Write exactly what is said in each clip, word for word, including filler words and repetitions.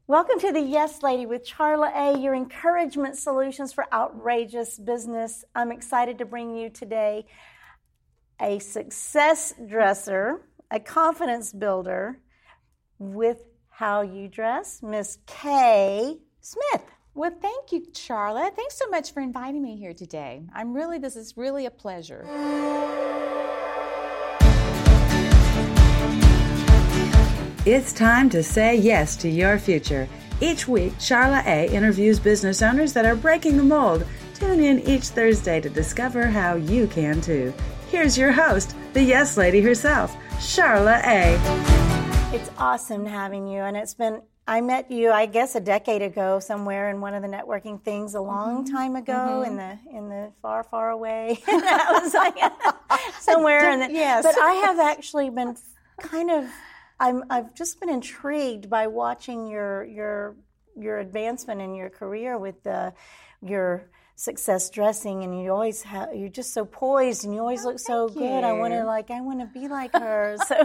Welcome to the Yes Lady with Charla A, your encouragement solutions for outrageous business. I'm excited to bring you today a success dresser, a confidence builder with how you dress, Miss Kay Smith. Well, thank you, Charla. Thanks so much for inviting me here today. I'm really, this is really a pleasure. It's time to say yes to your future. Each week, Charla A interviews business owners that are breaking the mold. Tune in each Thursday to discover how you can too. Here's your host, the Yes Lady herself, Charla A. It's awesome having you, and it's been, I met you, I guess, a decade ago somewhere in one of the networking things a long mm-hmm. time ago mm-hmm. in the in the far, far away. That was like somewhere in the, yes. But I have actually been kind of I'm, I've just been intrigued by watching your your your advancement in your career with the, your success dressing, and you always have, you're just so poised, and you always oh, look so you. good. I want to like I want to be like her. So,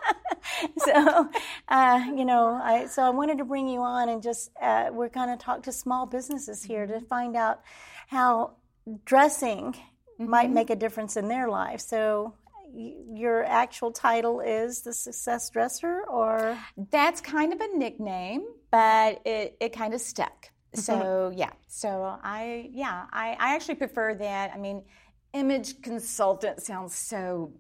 so uh, you know, I so I wanted to bring you on and just uh, we're going to talk to small businesses here to find out how dressing mm-hmm. might make a difference in their life. So. Your actual title is the success dresser, or? That's kind of a nickname, but it, it kind of stuck. Mm-hmm. So, yeah. So, I, yeah, I, I actually prefer that. I mean, image consultant sounds so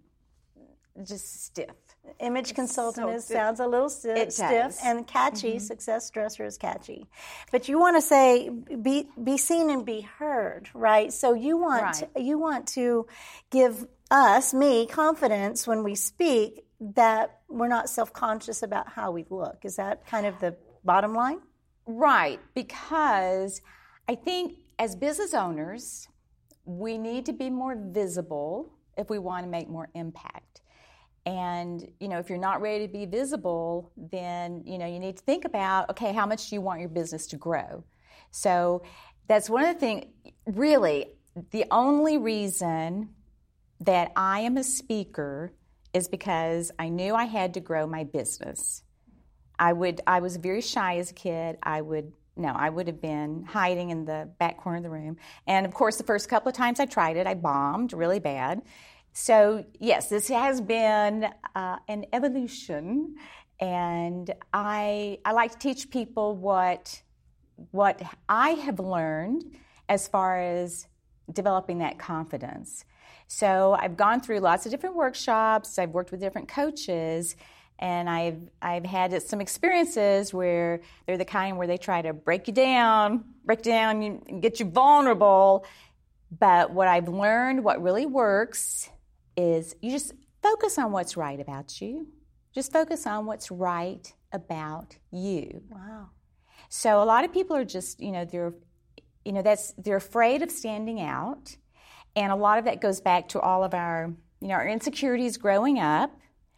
just stiff. Image it's consultant so is, sounds a little sti- it stiff does. and catchy. Mm-hmm. Success dresser is catchy. But you want to say, be be seen and be heard, right? So you want right. you want to give us, me, confidence when we speak that we're not self-conscious about how we look. Is that kind of the bottom line? Right, because I think as business owners, we need to be more visible if we want to make more impact. And, you know, if you're not ready to be visible, then, you know, you need to think about, okay, how much do you want your business to grow? So that's one of the things, really, the only reason that I am a speaker is because I knew I had to grow my business. I would, I was very shy as a kid. I would, no, I would have been hiding in the back corner of the room. And of course, the first couple of times I tried it, I bombed really bad. So yes, this has been uh, an evolution, and I I like to teach people what what I have learned as far as developing that confidence. So I've gone through lots of different workshops. I've worked with different coaches, and I've I've had some experiences where they're the kind where they try to break you down, break down, and get you vulnerable. But what I've learned, what really works, is you just focus on what's right about you. Just focus on what's right about you. Wow. So a lot of people are just, you know, they're, you know, that's they're afraid of standing out, and a lot of that goes back to all of our, you know, our insecurities growing up,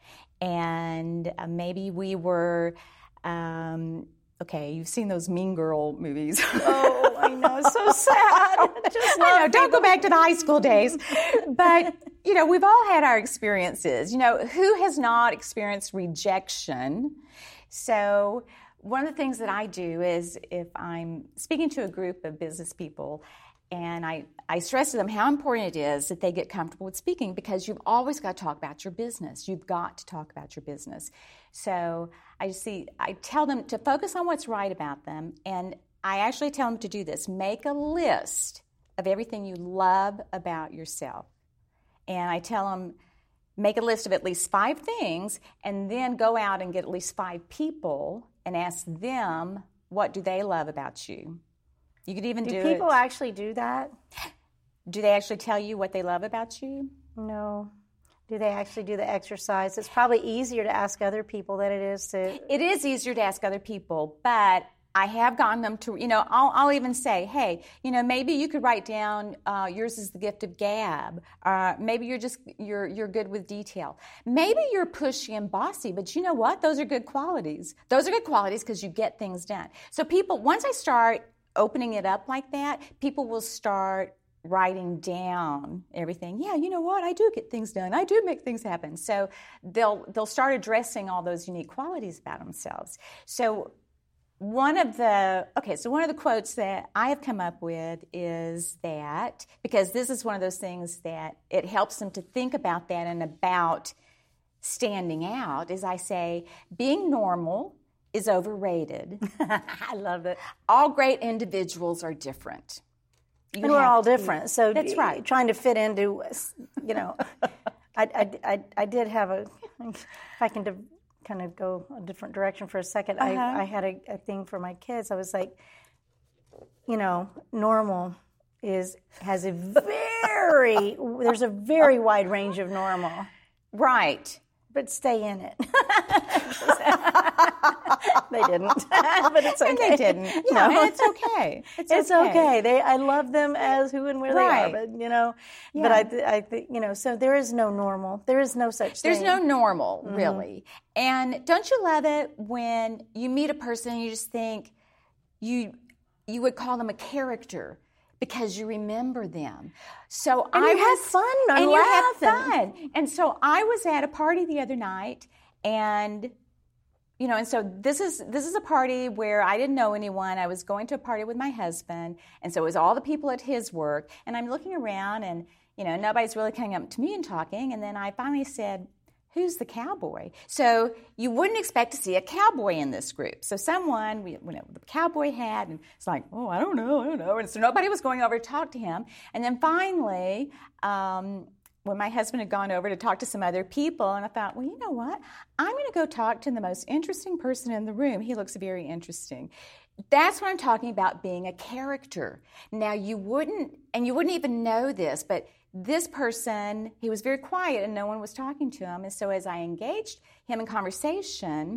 and uh, maybe we were. Um, Okay, you've seen those Mean Girl movies. Oh, I know, so sad. Just I know, don't go back to the high school days. But, you know, we've all had our experiences. You know, who has not experienced rejection? So one of the things that I do is if I'm speaking to a group of business people, and I, I stress to them how important it is that they get comfortable with speaking, because you've always got to talk about your business. You've got to talk about your business. So I see, I tell them to focus on what's right about them, and I actually tell them to do this. Make a list of everything you love about yourself. And I tell them, make a list of at least five things, and then go out and get at least five people and ask them, what do they love about you? You could even do, do it. people actually do that? Do they actually tell you what they love about you? No. Do they actually do the exercise? It's probably easier to ask other people than it is to... It is easier to ask other people, but I have gotten them to, you know, I'll, I'll even say, hey, you know, maybe you could write down uh, yours is the gift of gab. Uh, maybe you're just, you're you're good with detail. Maybe you're pushy and bossy, but you know what? Those are good qualities. Those are good qualities because you get things done. So people, once I start opening it up like that, people will start writing down everything. Yeah, you know what? I do get things done. I do make things happen. So they'll they'll start addressing all those unique qualities about themselves. So one of the, okay, so one of the quotes that I have come up with is that, because this is one of those things that it helps them to think about that and about standing out, is I say, being normal is overrated. I love it. All great individuals are different. You and we're all to, different. So that's right. Trying to fit into, you know, I, I, I, I did have a, if I can de- kind of go a different direction for a second, uh-huh. I, I had a, a thing for my kids. I was like, you know, normal is, has a very, there's a very wide range of normal. Right. But stay in it. They didn't, but it's okay. And they didn't. Yeah, no. And it's okay. It's, it's okay. okay. They, I love them as who and where right. they are. But you know, yeah. but I, th- I think you know. So there is no normal. There is no such There's thing. There's no normal, mm-hmm. really. And don't you love it when you meet a person and you just think you you would call them a character because you remember them. So and I you was, had fun and, and laugh you had fun. And so I was at a party the other night, and you know, and so this is this is a party where I didn't know anyone. I was going to a party with my husband, and so it was all the people at his work. And I'm looking around, and you know, nobody's really coming up to me and talking. And then I finally said, "Who's the cowboy?" So you wouldn't expect to see a cowboy in this group. So someone, we, you know, with a cowboy hat, and it's like, "Oh, I don't know, I don't know." And so nobody was going over to talk to him. And then finally, um, when my husband had gone over to talk to some other people, and I thought, well, you know what? I'm going to go talk to the most interesting person in the room. He looks very interesting. That's what I'm talking about, being a character. Now, you wouldn't, and you wouldn't even know this, but this person, he was very quiet and no one was talking to him. And so as I engaged him in conversation,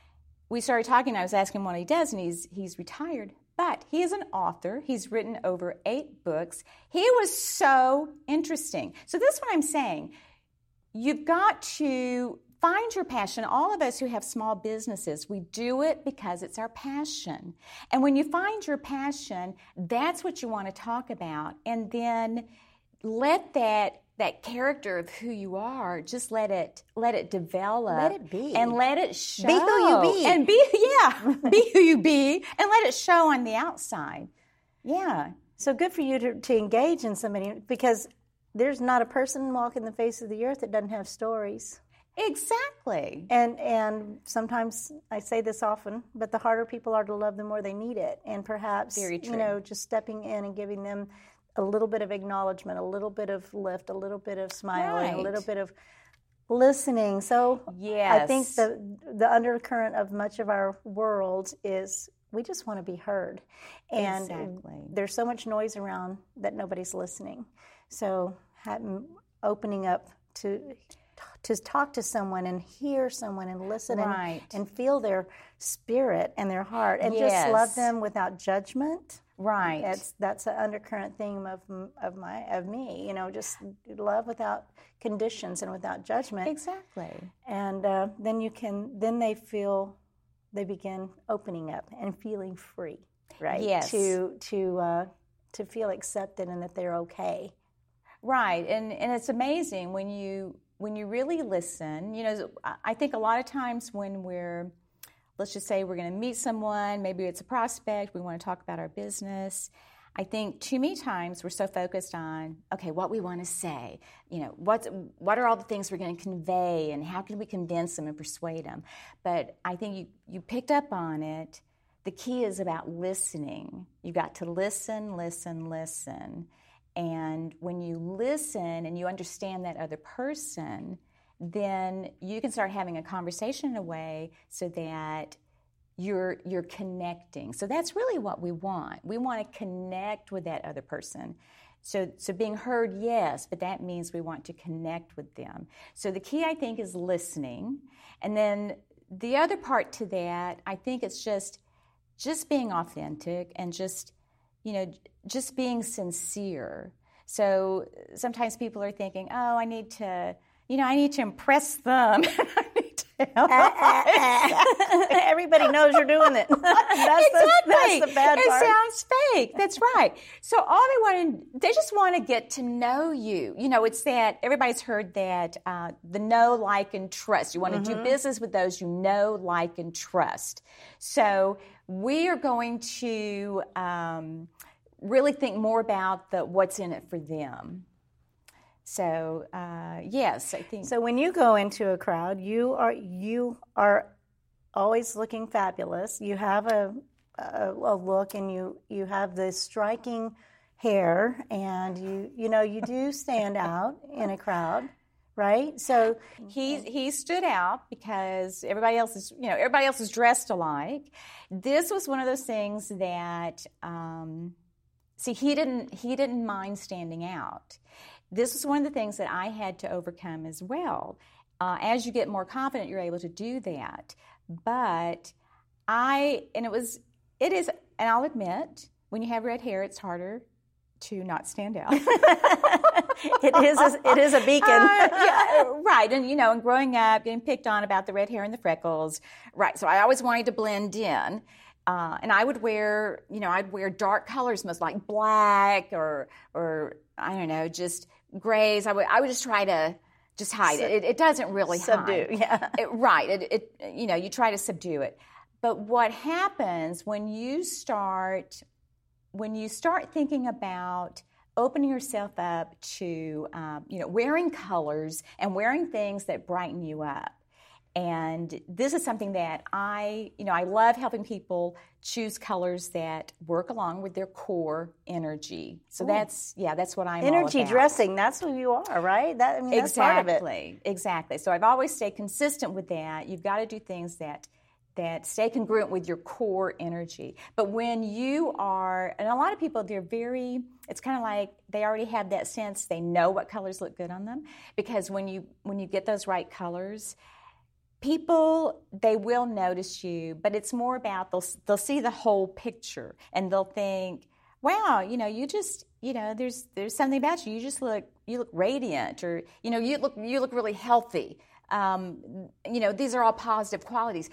we started talking. I was asking him what he does, and he's he's retired. But he is an author. He's written over eight books. He was so interesting. So this is what I'm saying. You've got to find your passion. All of us who have small businesses, we do it because it's our passion. And when you find your passion, that's what you want to talk about. And then let that that character of who you are, just let it let it develop. Let it be. And let it show. Be who you be. And be, yeah, be who you be, and let it show on the outside. Yeah. So good for you to, to engage in somebody, because there's not a person walking the face of the earth that doesn't have stories. Exactly. And and sometimes, I say this often, but the harder people are to love, the more they need it. And perhaps, Very true. you know, just stepping in and giving them a little bit of acknowledgement, a little bit of lift, a little bit of smiling, Right. a little bit of listening. So Yes. I think the the undercurrent of much of our world is we just want to be heard. And Exactly. there's so much noise around that nobody's listening. So having, opening up to to talk to someone and hear someone and listen Right. and, and feel their spirit and their heart and Yes. just love them without judgment. Right. That's that's an undercurrent theme of of my of me. You know, just love without conditions and without judgment. Exactly. And uh, then you can then they feel they begin opening up and feeling free, right? Yes. To to uh, to feel accepted and that they're okay. Right. And and it's amazing when you when you really listen. You know, I think a lot of times when we're, let's just say we're going to meet someone, maybe it's a prospect, we want to talk about our business. I think too many times we're so focused on, okay, what we want to say, you know, what's, what are all the things we're going to convey and how can we convince them and persuade them? But I think you, you picked up on it. The key is about listening. You got to listen, listen, listen. And when you listen and you understand that other person, then you can start having a conversation in a way so that you're you're connecting. So that's really what we want. We want to connect with that other person. So so being heard, yes, but that means we want to connect with them. So the key, I think, is listening. And then the other part to that, I think it's just just being authentic and just, you know, just being sincere. So sometimes people are thinking, oh, I need to, you know, I need to impress them. I need to, Everybody knows you're doing it. That's Exactly. The, that's the bad it part. sounds fake. That's right. So all they want to, they just want to get to know you. You know, it's that everybody's heard that uh, the know, like, and trust. You want to mm-hmm. do business with those you know, like, and trust. So we are going to um, really think more about the what's in it for them. So uh, yes, I think. So when you go into a crowd, you are you are always looking fabulous. You have a a, a look, and you you have this striking hair, and you you know you do stand out in a crowd, right? So he he stood out because everybody else is you know everybody else is dressed alike. This was one of those things that um, see he didn't he didn't mind standing out. This was one of the things that I had to overcome as well. Uh, as you get more confident, you're able to do that. But I, and it was, it is, and I'll admit, when you have red hair, it's harder to not stand out. it is, a, it is a beacon. uh, yeah, right, and you know, and growing up, getting picked on about the red hair and the freckles, right, so I always wanted to blend in. Uh, and I would wear, you know, I'd wear dark colors, most like black or, or I don't know, just grays. I would, I would just try to just hide it. It, it doesn't really subdue, hide. yeah. It, right. It, it, you know, you try to subdue it. But what happens when you start, when you start thinking about opening yourself up to, um, you know, wearing colors and wearing things that brighten you up. And this is something that I, you know, I love helping people choose colors that work along with their core energy. So Ooh. that's, yeah, that's what I'm energy all about. dressing, that's who you are, right? That, I mean, that's exactly, part of it. Exactly. So I've always stayed consistent with that. You've got to do things that that stay congruent with your core energy. But when you are, and a lot of people, they're very, it's kind of like they already have that sense, they know what colors look good on them. Because when you when you get those right colors, people, they will notice you, but it's more about they'll they'll see the whole picture and they'll think, wow, you know, you just, you know, there's there's something about you. You just look you look radiant, or you know, you look you look really healthy. Um, you know, these are all positive qualities.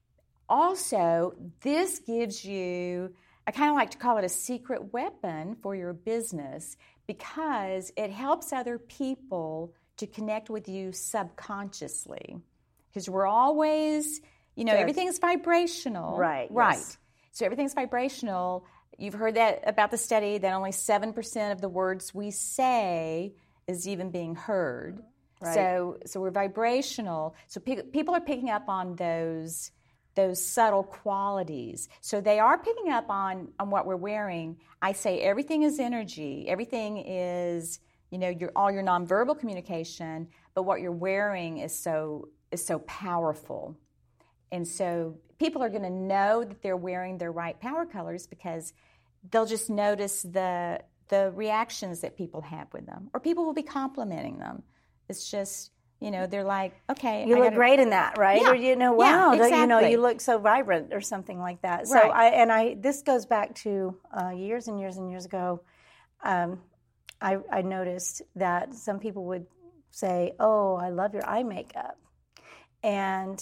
Also, this gives you, I kind of like to call it a secret weapon for your business, because it helps other people to connect with you subconsciously. Because we're always, you know, Good. everything's vibrational. Right. Right. Yes. So everything's vibrational. You've heard that about the study that only seven percent of the words we say is even being heard. Right. So so we're vibrational. So pe- people are picking up on those those subtle qualities. So they are picking up on, on what we're wearing. I say everything is energy. Everything is, you know, your all your nonverbal communication, but what you're wearing is so is so powerful. And so people are going to know that they're wearing their right power colors because they'll just notice the the reactions that people have with them, or people will be complimenting them. It's just, you know, they're like, okay, you I look gotta, great in that, right? Yeah. Or you know, Yeah, wow, exactly. you know, you look so vibrant, or something like that. So Right. I and I this goes back to uh, years and years and years ago. Um, I, I noticed that some people would say, "Oh, I love your eye makeup," and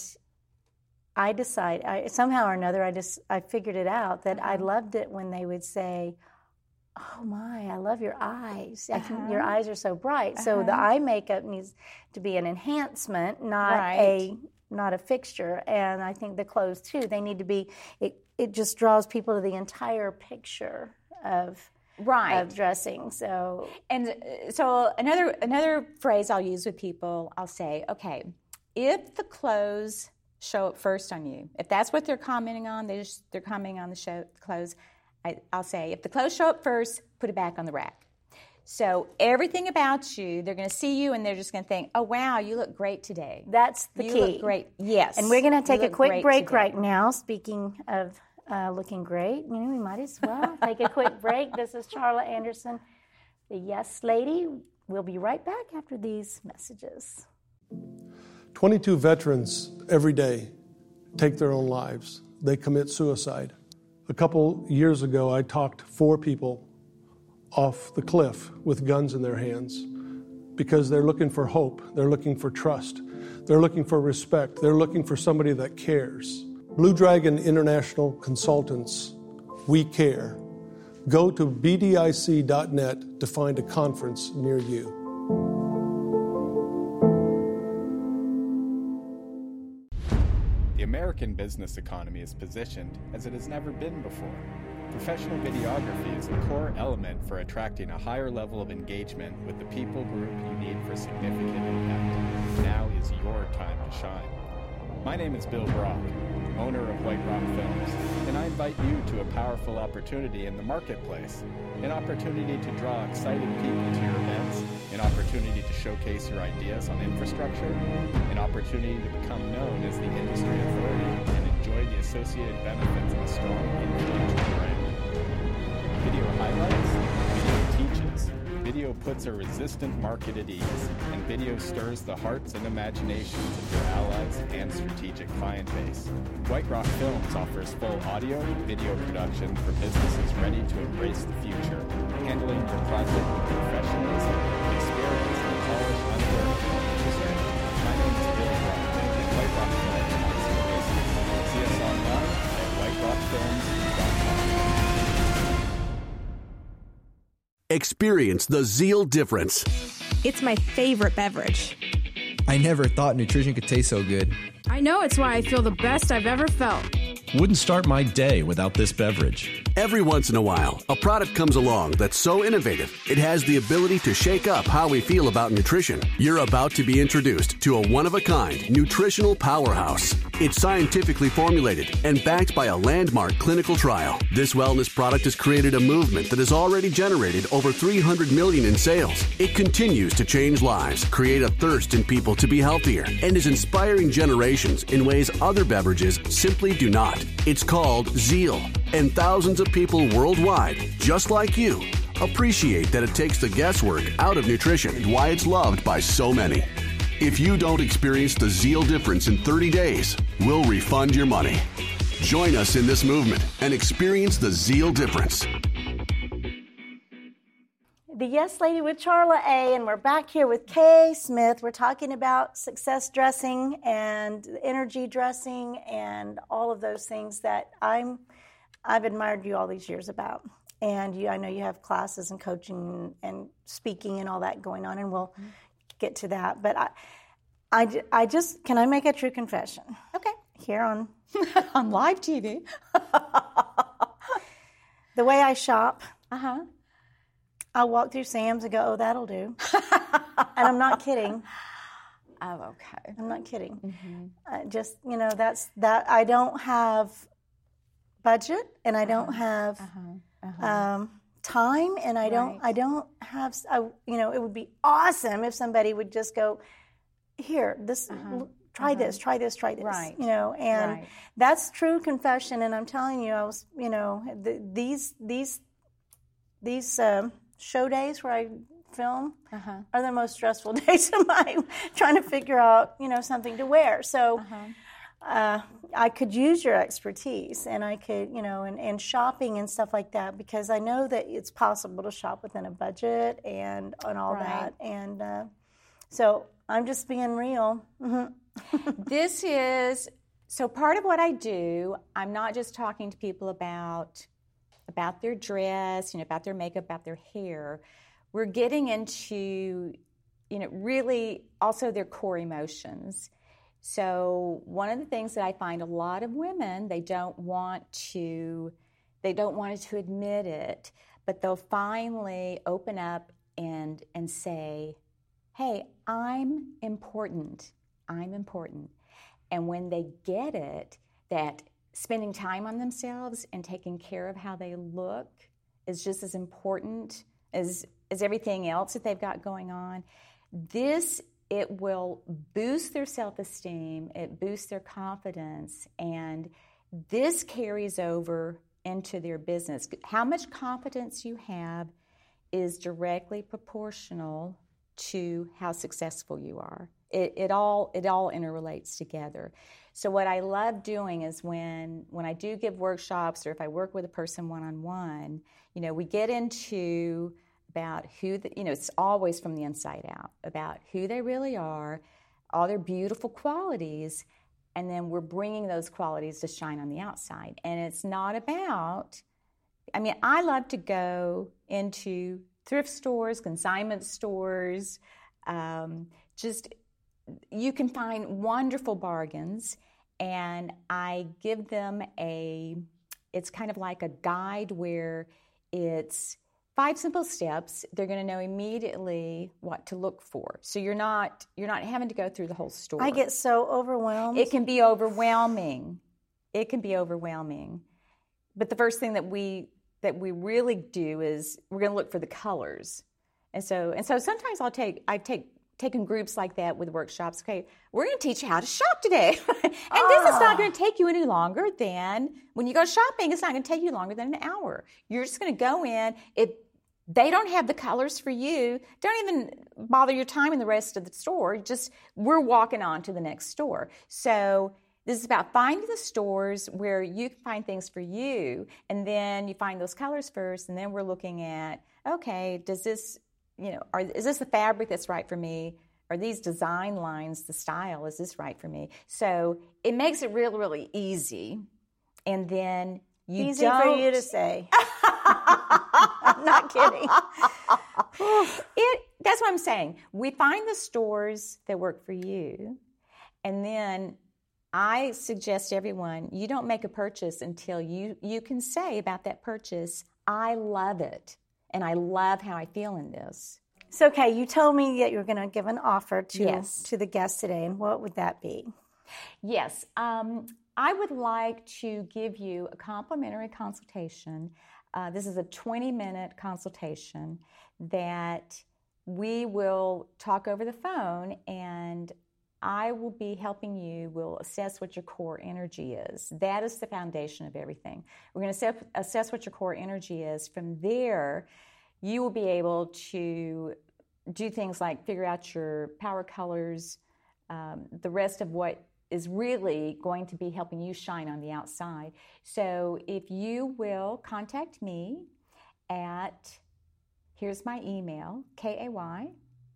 I decide I, somehow or another I just I figured it out that I loved it when they would say, "Oh my, I love your eyes. I can, Uh-huh. your eyes are so bright." So the Uh-huh. eye makeup needs to be an enhancement, not Right. a not a fixture. And I think the clothes too, they need to be. It it just draws people to the entire picture of Right. of dressing. So And uh, so another another phrase I'll use with people, I'll say, okay, if the clothes show up first on you, if that's what they're commenting on, they just they're commenting on the show clothes. I, I'll say, if the clothes show up first, put it back on the rack. So everything about you, they're going to see you and they're just going to think, oh, wow, you look great today. that's the you key. look great. Yes. And we're going to take You a look quick great break today. right now. Speaking of uh, looking great, you know, we might as well take a quick break. This is Charla Anderson, the Yes Lady. We'll be right back after these messages. twenty-two veterans every day take their own lives. They commit suicide. A couple years ago, I talked four people off the cliff with guns in their hands. because they're looking for hope. They're looking for trust. They're looking for respect. They're looking for somebody that cares. Blue Dragon International Consultants, we care. Go to b d i c dot net to find a conference near you. The American business economy is positioned as it has never been before. Professional videography is a core element for attracting a higher level of engagement with the people group you need for significant impact. Now is your time to shine. My name is Bill Brock, owner of White Rock Films, and I invite you to a powerful opportunity in the marketplace, an opportunity to draw excited people to your events, an opportunity to showcase your ideas on infrastructure, an opportunity to become known as the industry authority and enjoy the associated benefits of a strong, influential brand. Video highlights, video teaches, video puts a resistant market at ease, and video stirs the hearts and imaginations of your allies and strategic client base. White Rock Films offers full audio and video production for businesses ready to embrace the future, handling your project with professionalism, experience, and polished unlearned industry. My name is Bill Brock, and White Rock Films wants your business. See us online at white rock films dot com. Experience the Zeal difference. It's my favorite beverage. I never thought nutrition could taste so good. I know it's why I feel the best I've ever felt. Wouldn't start my day without this beverage. Every once in a while, a product comes along that's so innovative, it has the ability to shake up how we feel about nutrition. You're about to be introduced to a one-of-a-kind nutritional powerhouse. It's scientifically formulated and backed by a landmark clinical trial. This wellness product has created a movement that has already generated over three hundred million dollars in sales. It continues to change lives, create a thirst in people to be healthier, and is inspiring generations in ways other beverages simply do not. It's called Zeal, and thousands of people worldwide, just like you, appreciate that it takes the guesswork out of nutrition and why it's loved by so many. If you don't experience the Zeal difference in thirty days, we'll refund your money. Join us in this movement and experience the Zeal difference. The Yes Lady with Charla A, and we're back here with Kay Smith. We're talking about success dressing and energy dressing and all of those things that I'm, I've admired you all these years about. And you, I know you have classes and coaching and speaking and all that going on, and we'll mm-hmm. get to that. But I, I, I just, can I make a true confession? Okay. Here on on live T V. The way I shop. Uh-huh. I'll walk through Sam's and go, oh, that'll do. And I'm not kidding. Oh, okay. I'm not kidding. Mm-hmm. Uh, just, you know, that's that. I don't have budget, and I don't uh-huh. have uh-huh. Uh-huh. Um, time, and I right. don't. I don't have. I, you know, it would be awesome if somebody would just go, here, this. Uh-huh. Try uh-huh. this, try this, try this. Right. You know, and right. that's true confession. And I'm telling you, I was, you know, the, these these these. Um, show days where I film uh-huh. are the most stressful days of my trying to figure out, you know, something to wear. So uh-huh. uh, I could use your expertise, and I could, you know, and, and shopping and stuff like that, because I know that it's possible to shop within a budget and, and all right. that. And uh, so I'm just being real. Mm-hmm. This is, so part of what I do, I'm not just talking to people about about their dress, you know, about their makeup, about their hair. We're getting into, you know, really also their core emotions. So one of the things that I find a lot of women, they don't want to, they don't want to admit it, but they'll finally open up and and say, hey, I'm important. I'm important. And when they get it, that spending time on themselves and taking care of how they look is just as important as, as everything else that they've got going on. This, it will boost their self-esteem, it boosts their confidence, and this carries over into their business. How much confidence you have is directly proportional to how successful you are. It, it all it all interrelates together. So what I love doing is when when I do give workshops, or if I work with a person one-on-one, you know, we get into about who, the, you know, it's always from the inside out, about who they really are, all their beautiful qualities, and then we're bringing those qualities to shine on the outside. And it's not about, I mean, I love to go into thrift stores, consignment stores, um, just, you can find wonderful bargains, and I give them a, it's kind of like a guide where it's five simple steps. They're going to know immediately what to look for. So you're not you're not having to go through the whole store. I get so overwhelmed. It can be overwhelming. It can be overwhelming. But the first thing that we that we really do is we're going to look for the colors. And so and so sometimes I'll take I take taken groups like that with workshops. Okay, we're going to teach you how to shop today. and oh. this is not going to take you any longer than, when you go shopping, it's not going to take you longer than an hour. You're just going to go in. If they don't have the colors for you, don't even bother your time in the rest of the store. Just, we're walking on to the next store. So this is about finding the stores where you can find things for you, and then you find those colors first, and then we're looking at, okay, does this, you know, are, is this the fabric that's right for me? Are these design lines, the style, is this right for me? So it makes it really, really easy. And then you easy don't... for you to say. I'm not kidding. it, that's what I'm saying. We find the stores that work for you, and then I suggest to everyone, you don't make a purchase until you, you can say about that purchase, I love it. And I love how I feel in this. So, okay, you told me that you were going to give an offer to yes. to the guests today, and what would that be? Yes, um, I would like to give you a complimentary consultation. Uh, this is a twenty-minute consultation that we will talk over the phone, and I will be helping you. We'll assess what your core energy is. That is the foundation of everything. We're going to assess what your core energy is. From there, you will be able to do things like figure out your power colors, um, the rest of what is really going to be helping you shine on the outside. So if you will contact me at, here's my email, K A Y,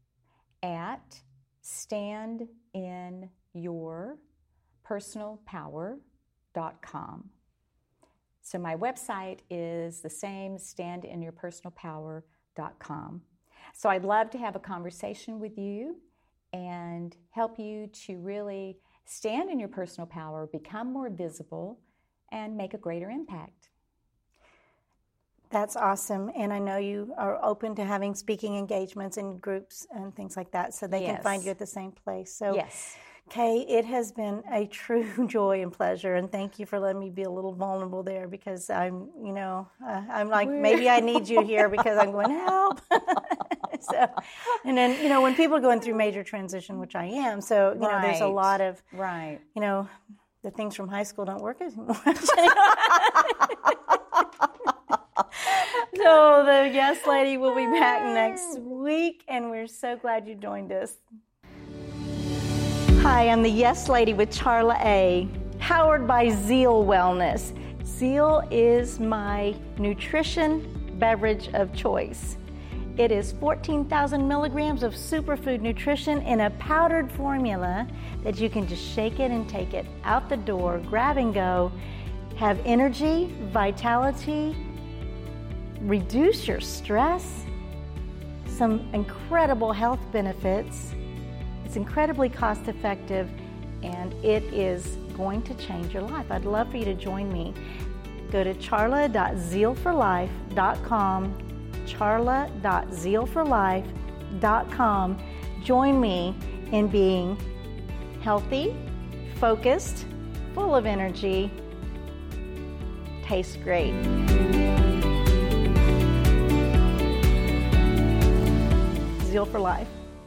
at stand in your personal power dot com. So my website is the same, stand in your personal power dot com. So I'd love to have a conversation with you and help you to really stand in your personal power, become more visible, and make a greater impact. That's awesome. And I know you are open to having speaking engagements and groups and things like that, so they yes. can find you at the same place. So, yes. Kay, it has been a true joy and pleasure, and thank you for letting me be a little vulnerable there, because I'm, you know, uh, I'm like, maybe I need you here because I'm going, help. So, and then, you know, when people are going through major transition, which I am, so, you know, there's a lot of, right. you know, the things from high school don't work as much. So the Yes Lady will be back next week, and we're so glad you joined us. Hi, I'm the Yes Lady with Charla A, powered by Zeal Wellness. Zeal is my nutrition beverage of choice. It is fourteen thousand milligrams of superfood nutrition in a powdered formula that you can just shake it and take it out the door, grab and go, have energy, vitality, reduce your stress, some incredible health benefits. It's incredibly cost effective, and it is going to change your life. I'd love for you to join me. Go to charla dot zeal for life dot com, charla dot zeal for life dot com. Join me in being healthy, focused, full of energy, tastes great. Zeal for Life.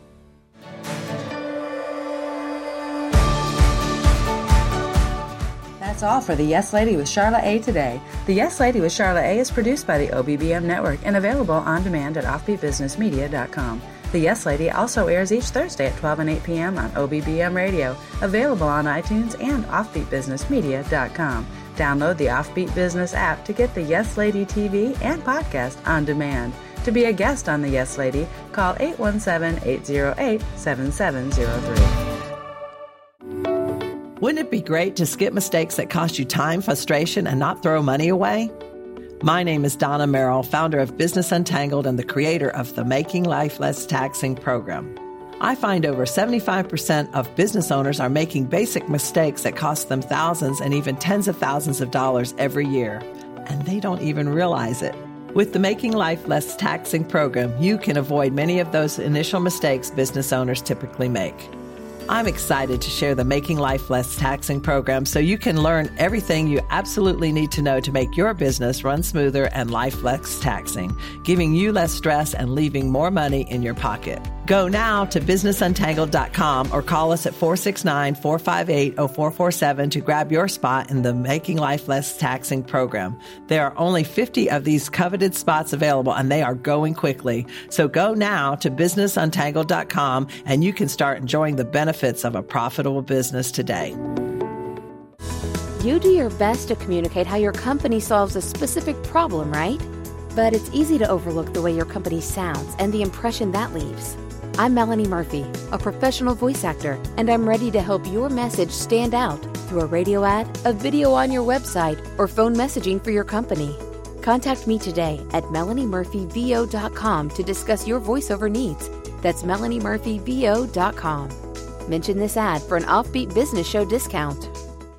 That's all for the Yes Lady with Charla A today. The Yes Lady with Charla A is produced by the O B B M Network and available on demand at offbeat business media dot com. The Yes Lady also airs each Thursday at twelve and eight p.m. on O B B M Radio, available on iTunes and offbeat business media dot com. Download the Offbeat Business app to get the Yes Lady T V and podcast on demand. To be a guest on the Yes Lady, call eight one seven, eight zero eight, seven seven zero three. Wouldn't it be great to skip mistakes that cost you time, frustration, and not throw money away? My name is Donna Merrill, founder of Business Untangled and the creator of the Making Life Less Taxing program. I find over seventy-five percent of business owners are making basic mistakes that cost them thousands and even tens of thousands of dollars every year, and they don't even realize it. With the Making Life Less Taxing program, you can avoid many of those initial mistakes business owners typically make. I'm excited to share the Making Life Less Taxing program so you can learn everything you absolutely need to know to make your business run smoother and life less taxing, giving you less stress and leaving more money in your pocket. Go now to business untangled dot com or call us at four six nine, four five eight, zero four four seven to grab your spot in the Making Life Less Taxing program. There are only fifty of these coveted spots available, and they are going quickly. So go now to business untangled dot com and you can start enjoying the benefits of a profitable business today. You do your best to communicate how your company solves a specific problem, right? But it's easy to overlook the way your company sounds and the impression that leaves. I'm Melanie Murphy, a professional voice actor, and I'm ready to help your message stand out through a radio ad, a video on your website, or phone messaging for your company. Contact me today at melanie murphy v o dot com to discuss your voiceover needs. That's melanie murphy v o dot com. Mention this ad for an Offbeat Business Show discount.